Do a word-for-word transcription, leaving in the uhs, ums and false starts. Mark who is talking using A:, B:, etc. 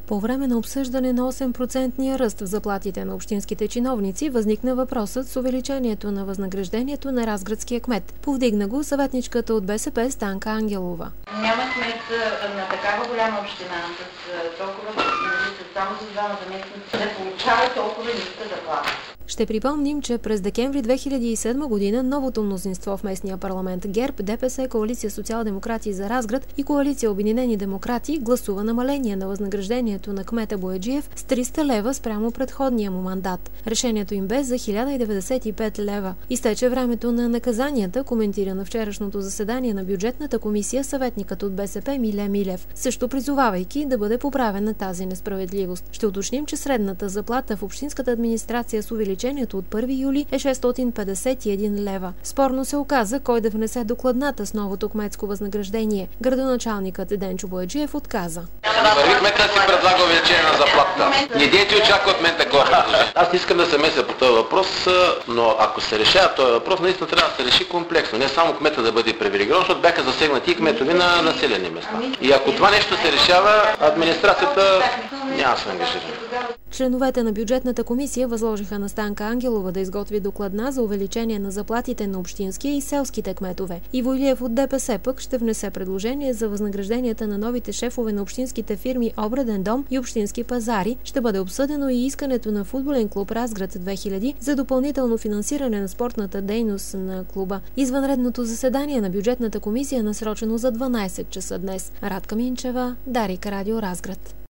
A: По време на обсъждане на осем процентния ръст в заплатите на общинските чиновници възникна въпросът с увеличението на възнаграждението на разградския кмет. Повдигна го съветничката от БСП Станка Ангелова.
B: Няма кмет на такава голяма община с толкова, само за двама заместници, да получава толкова ниска заплата.
A: Ще припомним, че през декември две хиляди и седма година новото мнозинство в местния парламент ГЕРБ, ДПС, Коалиция Социал-демократи за Разград и Коалиция Обединени демократи гласува намаление на възнаграждението на кмета Бояджиев с триста лева спрямо предходния му мандат. Решението им бе за хиляда деветдесет и пет лева. Изтече времето на наказанията, коментира на вчерашното заседание на бюджетната комисия съветникът от БСП Миле Милев, също призовавайки да бъде поправена тази несправедливост. Ще уточним, че средната заплата в общинската администрация с увеличението от първи юли е шестстотин петдесет и един лева. Спорно се оказа кой да внесе докладната с новото кметско възнаграждение. Градоначалникът Денчо Бояджиев отказа.
C: Върви кмета си предлага увеличение на заплатата. Не дейте очаква от мен такова предложение. Аз не искам да се меся по този въпрос, но ако се решава този въпрос, наистина трябва да се реши комплексно. Не само кмета да бъде привилегирован, защото бяха засегнати и кметови на населени места. И ако това нещо се решава, администрацията няма да се ангажира.
A: Членовете на бюджетната комисия възложиха на Станка Ангелова да изготви докладна за увеличение на заплатите на общинския и селските кметове. Иво Илиев от ДПС пък ще внесе предложение за възнагражденията на новите шефове на общинските фирми Обреден дом и Общински пазари. Ще бъде обсъдено и искането на футболен клуб Разград две хиляди за допълнително финансиране на спортната дейност на клуба. Извънредното заседание на бюджетната комисия е насрочено за дванадесет часа днес. Радка Минчева, Дарик, Радио Разград.